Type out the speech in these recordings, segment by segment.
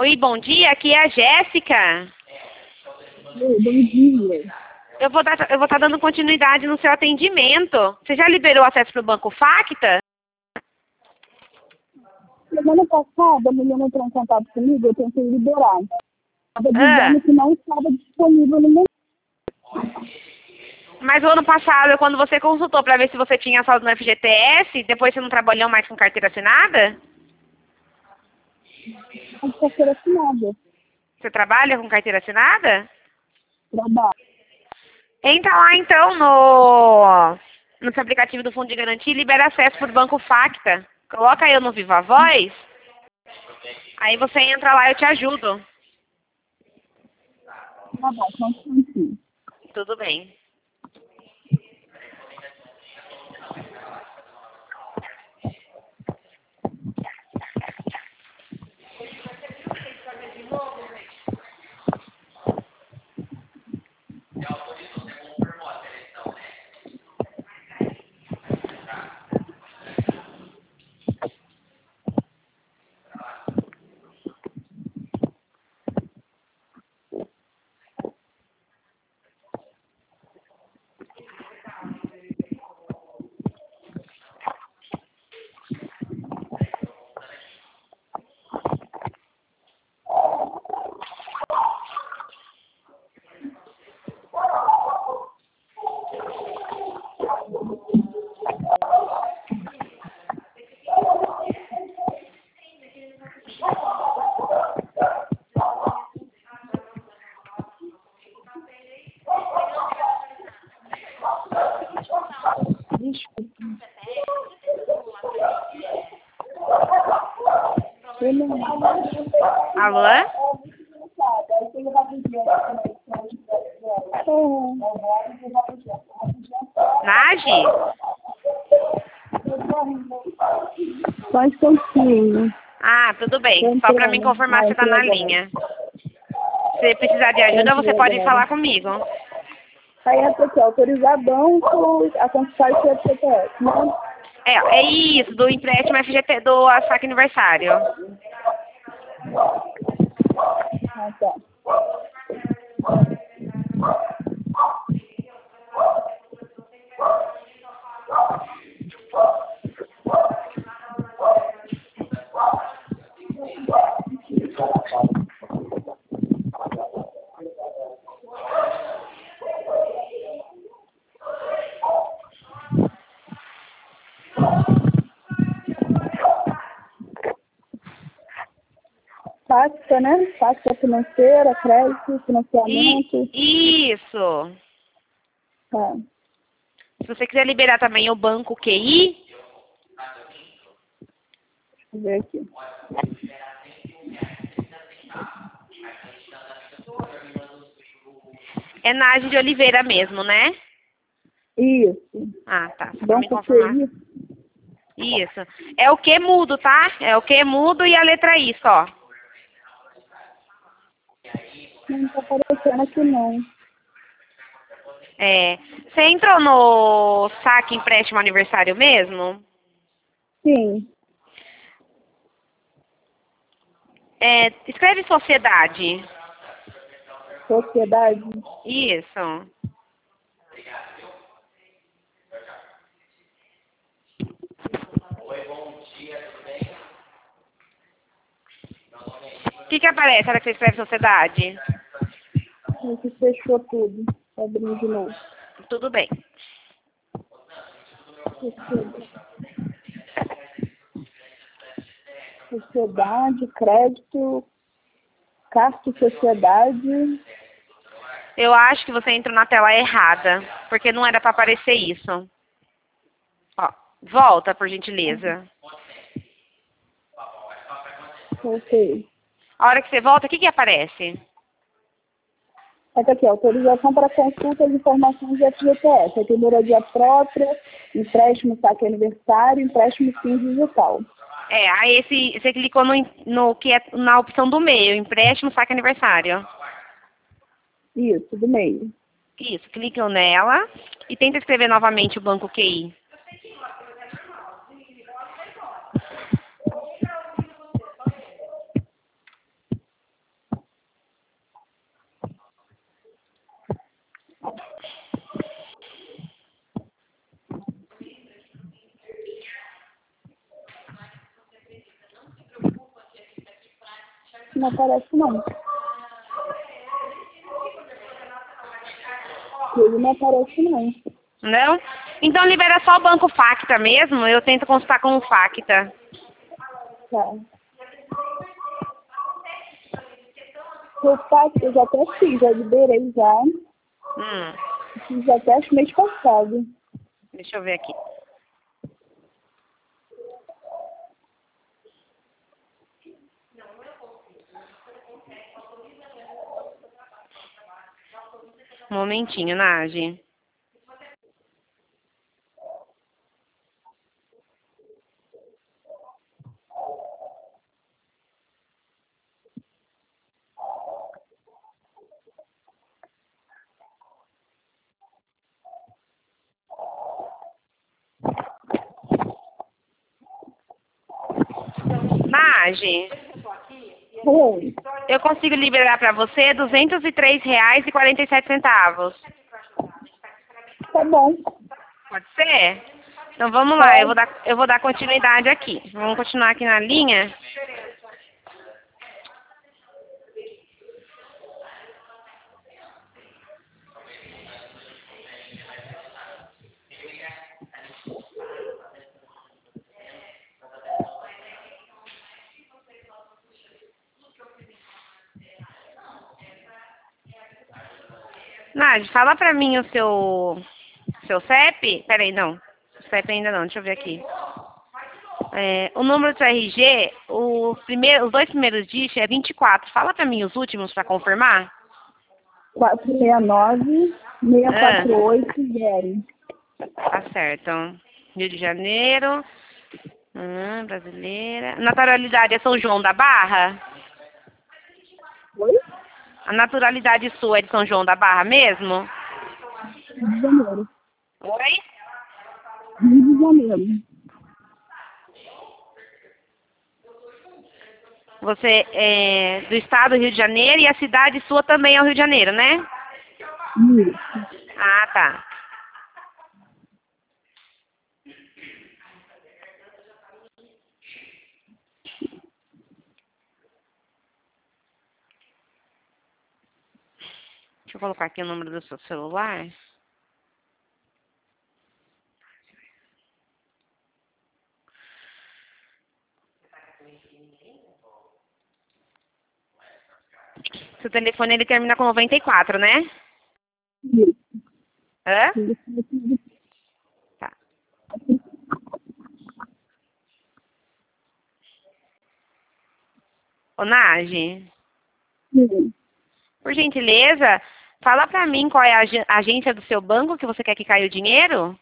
Oi, bom dia, aqui é a Jéssica. Oi, bom dia. Eu vou estar dando continuidade no seu atendimento. Você já liberou acesso para o Banco Facta? Semana passada, a menina entrou em contato comigo, eu tentei liberar. Estava Ah, dizendo que não estava disponível no momento. mas o ano passado, quando você consultou para ver se você tinha saldo no FGTS, depois você não trabalhou mais com carteira assinada? Não está ser assinada. Você trabalha com carteira assinada? Trabalho. Entra lá então no seu aplicativo do Fundo de Garantia e libera acesso para o Banco Facta. Coloca eu no Viva Voz, aí você entra lá e eu te ajudo. Trabalho, não consigo. Tudo bem. Desculpa. Eu não... Alô? Nage? Só um instantinho. Ah, tudo bem. Só para me confirmar se você está na linha. Se precisar de ajuda, você pode falar comigo. Aí essa aqui, autorizar banco a consultar o CPF, né? É isso, do empréstimo FGT do saque aniversário. Ah, tá. Pasta, né? Pasta financeira, crédito, financiamento. Isso. Tá. Se você quiser liberar também o banco QI, Deixa eu ver aqui. é Nage de Oliveira mesmo, né? Isso. Ah, tá. Só pra me Banco confirmar. QI. Isso. É o Q mudo, tá? É o Q mudo e a letra I só. Não tá aparecendo aqui, não. É. Você entrou no saque empréstimo aniversário mesmo? Sim. Escreve sociedade. Sociedade. Isso. O que aparece na hora que você escreve sociedade? Aqui fechou tudo. Tá abrindo de novo. Tudo bem. Sociedade, crédito, carta sociedade. Eu acho que você entrou na tela errada, porque não era para aparecer isso. Ó, volta, por gentileza. Ok. A hora que você volta, o que aparece? Aqui, autorização para consulta de informações de FGTS. Aqui, moradia própria, empréstimo saque aniversário, empréstimo fim digital. Aí você clicou no que é na opção do meio, empréstimo, saque aniversário. Isso, do meio. Isso, clicam nela e tenta escrever novamente o banco QI. não aparece não. Ele não aparece não. Não? Então libera só o banco Facta mesmo, eu tento consultar com o Facta. Tá. Eu faço, eu já até fiz, já liberei já. Fiz até o mês passado. Deixa eu ver aqui. Um momentinho, Nagi. Nagi, Oi. eu consigo liberar para você R$ 203,47. Tá bom. Pode ser? Então vamos lá, eu vou dar continuidade aqui. Vamos continuar aqui na linha. Nadi, fala pra mim o seu CEP. Peraí, não. O CEP ainda não, deixa eu ver aqui. O número do seu RG, os dois primeiros dígitos é 24. Fala pra mim os últimos pra confirmar. 469-648-0. Tá certo. Rio de Janeiro. Brasileira. Naturalidade é São João da Barra? Oi? A naturalidade sua é de São João da Barra mesmo? Rio de Janeiro. Oi? Rio de Janeiro. Você é do estado do Rio de Janeiro e a cidade sua também é o Rio de Janeiro, né? Isso. Ah, tá. Deixa eu colocar aqui o número do seu celular. Seu telefone ele termina com 94, né? Isso. Hã? Tá. Ô, Nagi, Sim. por gentileza, fala pra mim qual é a agência do seu banco que você quer que caia o dinheiro?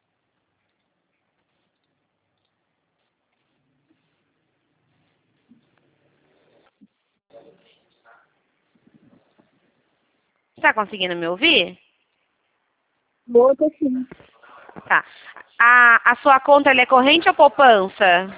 Você tá conseguindo me ouvir? Outra sim. Tá. A sua conta ela é corrente ou poupança?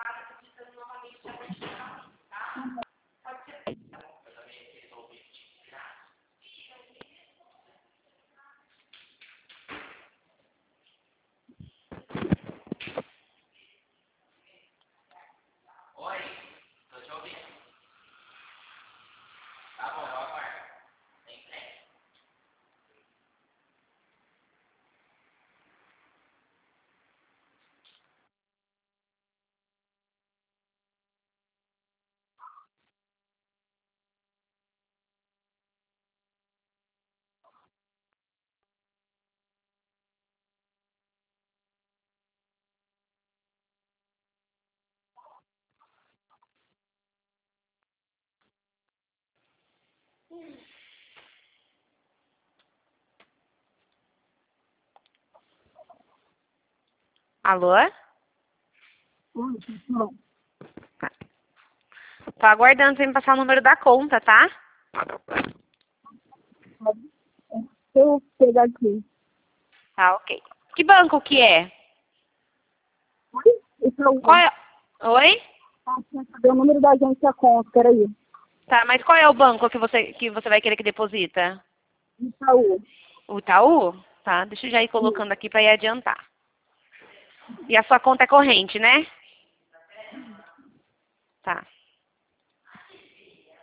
Alô? Não. Tá. Tô aguardando você me passar o número da conta, tá? Deixa eu pegar aqui. Tá, ok. Que banco que é? Oi? Esse é o... Qual é? Oi? Cadê o número da agência conta? Peraí. Tá, mas qual é o banco que você vai querer que deposita? Itaú. O Itaú? Tá, deixa eu já ir colocando aqui pra ir adiantar. E a sua conta é corrente, né? Tá.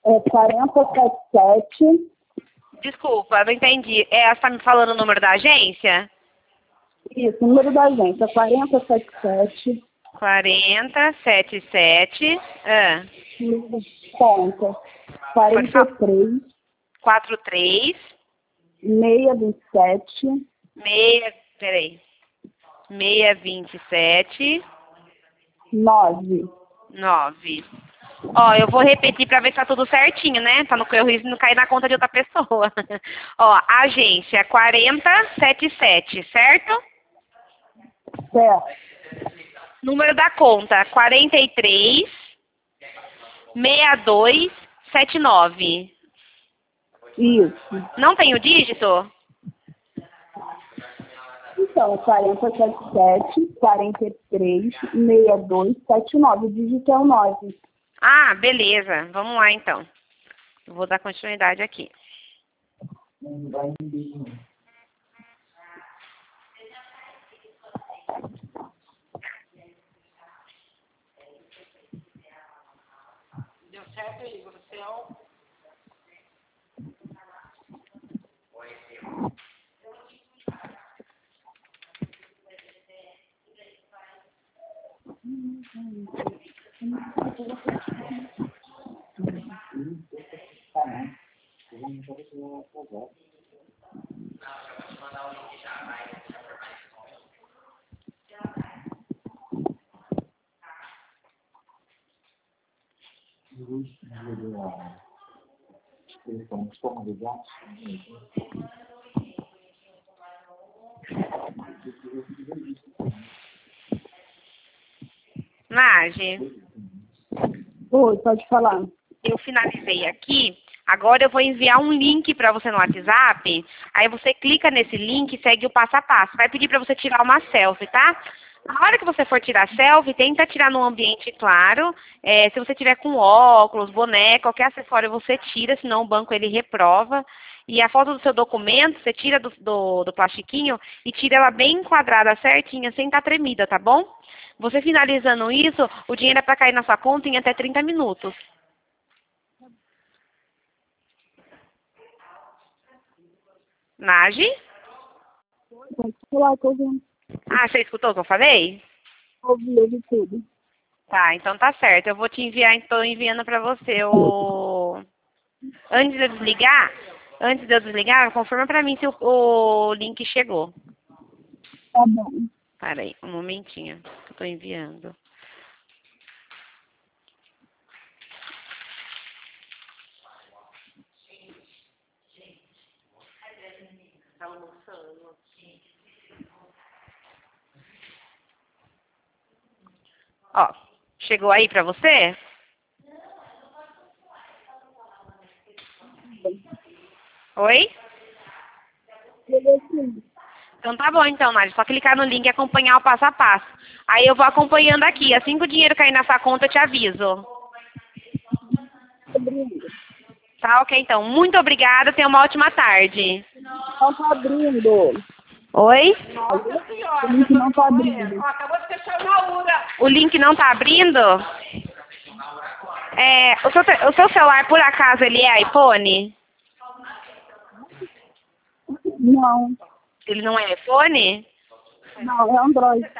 É 4077. Desculpa, não entendi. Você está me falando o número da agência? Isso, número da agência, 4077. 4077. Conta. Pode falar. 43. 43. 627. Peraí. 627. 9. 9. Ó, eu vou repetir pra ver se tá tudo certinho, né? Pra não correr o risco de não cair na conta de outra pessoa. Ó, agência 4077, certo? Certo. Número da conta 43 6279. Isso. Não tem o dígito? Então, 4077, 43, 62, 79. O dígito é o 9. Ah, beleza. Vamos lá então. Eu vou dar continuidade aqui. Deu certo aí, você Nage, Oi, pode falar. eu finalizei aqui. Agora eu vou enviar um link para você no WhatsApp. Aí você clica nesse link e segue o passo a passo. Vai pedir para você tirar uma selfie, tá? Na hora que você for tirar selfie, tenta tirar num ambiente claro. Se você tiver com óculos, boné, qualquer acessório você tira, senão o banco ele reprova. E a foto do seu documento, você tira do plastiquinho e tira ela bem enquadrada, certinha, sem estar tremida, tá bom? Você finalizando isso, o dinheiro é para cair na sua conta em até 30 minutos. Nage? Pode falar, tô ouvindo. Ah, você escutou o que eu falei? Ouvi tudo. Tá, então tá certo. Eu vou te enviar, então, enviando pra você o... Antes de eu desligar, confirma pra mim se o link chegou. Tá bom. Pera aí, um momentinho, que eu tô enviando. Ó, chegou aí pra você? Oi? Chegou sim. Então tá bom, então, Nádia. Só clicar no link e acompanhar o passo a passo. Aí eu vou acompanhando aqui. Assim que o dinheiro cair na sua conta, eu te aviso. Abrindo. Tá, ok, então. Muito obrigada. Tenha uma ótima tarde. Não tá abrindo. Oi? O link não tá abrindo. O link não tá abrindo? O seu celular, por acaso, ele é iPhone? Não. Ele não é iPhone? Não, é Android.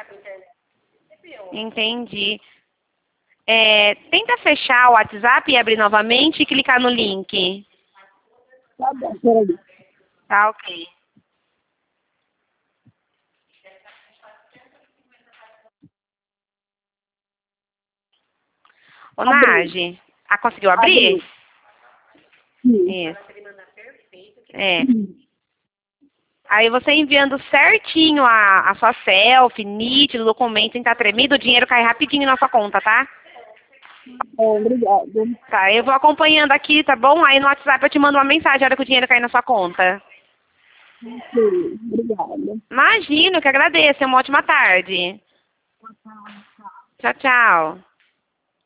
Entendi. Tenta fechar o WhatsApp e abrir novamente e clicar no link. Tá bom, peraí. Tá, ok. Ô, Nage, conseguiu abrir? Abri. Sim. Isso. Aí você enviando certinho a sua selfie, nítido, documento, sem estar tremido, o dinheiro cai rapidinho na sua conta, tá? Obrigada. Tá, eu vou acompanhando aqui, tá bom? Aí no WhatsApp eu te mando uma mensagem na hora que o dinheiro cair na sua conta. Sim, obrigada. Imagino, que agradeço. Uma ótima tarde. Tchau, tchau.